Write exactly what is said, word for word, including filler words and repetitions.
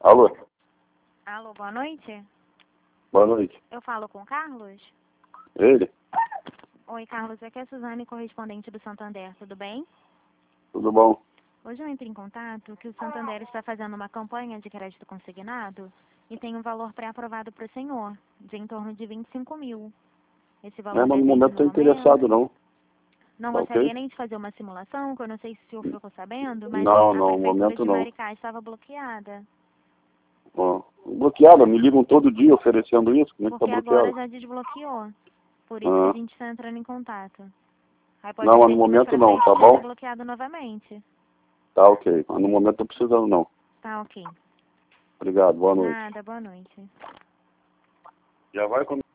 Alô? Alô, boa noite. Boa noite. Eu falo com o Carlos? Ele? Oi, Carlos, aqui é a Suzane, correspondente do Santander, tudo bem? Tudo bom? Hoje eu entro em contato que o Santander está fazendo uma campanha de crédito consignado e tem um valor pré-aprovado para o senhor, de em torno de vinte e cinco mil. Esse valor É, mas no depende momento do estou interessado não. Não Tá gostaria ok? nem de fazer uma simulação, que eu não sei se o senhor ficou sabendo, mas Não, a não, no prefeitura momento de não. Maricá estava bloqueada. Ó, bloqueada, me ligam todo dia oferecendo isso, como é que tá Porque agora bloqueado? já desbloqueou. Por isso que a Ah, gente está entrando em contato. Aí pode não, mas ser no que mais momento pra não, frente tá esteja bom? bloqueado novamente. Tá ok, mas no momento estou precisando não. Tá ok. Obrigado, boa noite. Nada, boa noite. Já vai começar.